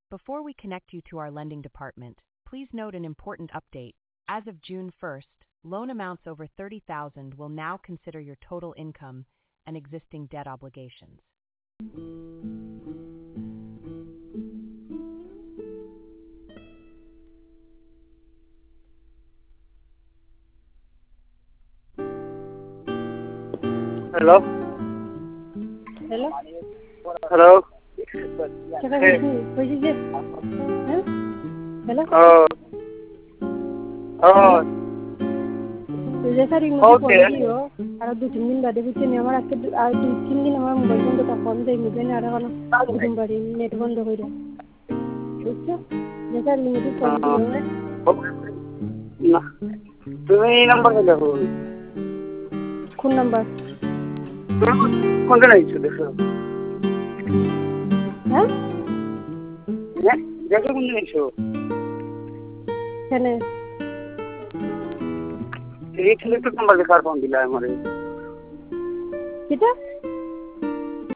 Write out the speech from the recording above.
Before we connect you to our lending department, please note an important update. As of June 1st, loan amounts over $30,000 will now consider your total income and existing debt obligations. Hello? Hello? Hello? Hello? Oh, রেসারিং মধ্যে phone দিও আর 2-3 দিন বাদে বুঝছি আমার আজকে আর 2-3 দিন আমার mobile বন্ধটা ফোন দেই মোবাইল আর কোনো দুদিন বাদে নেট বন্ধ হয়ে যায় বুঝছো রেসারিং মধ্যে ফোন দিও না তুমি এই নাম্বার দেখো কোন নাম্বার কোনটা নাইছো দেখো হ্যাঁ দেখো কোন নাইছো কেন এই ছেলেটার নাম্বার দেখার ফোন দিলা আমারে কিটা